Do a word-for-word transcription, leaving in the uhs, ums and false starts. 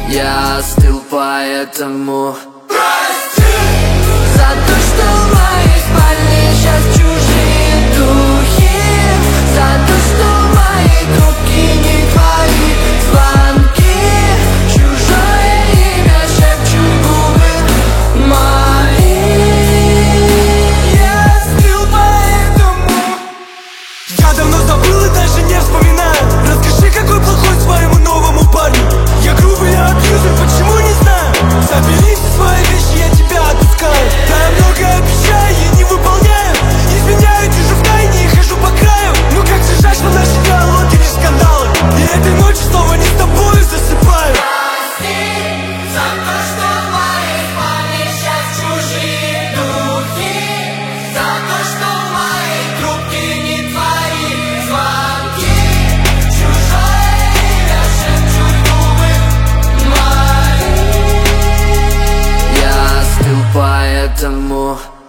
Я остыл, поэтому прости за то, что в моей спальне сейчас чужие духи, за то, что в моей трубке не твои звонки. Чужое имя шепчут губы мои. Я остыл, поэтому я давно забыл и даже не вспоминаю. Расскажи, какой плохой своему новому парню. Я грубый, я абьюзер, почему не знаю. Забери все свои вещи, я тебя отпускаю. Да я многое обещаю и не выполняю. Изменяю, держу в тайне и хожу по краю. Ну как же жаль, что наши диалоги лишь скандалы. И этой ночью снова не с тобой засыпаю. прости за то, что в моей спальне сейчас чужие духи, за то, что в моей трубке не твои звонки. Чужое имя шепчут губы мои. Я остыл, поэтому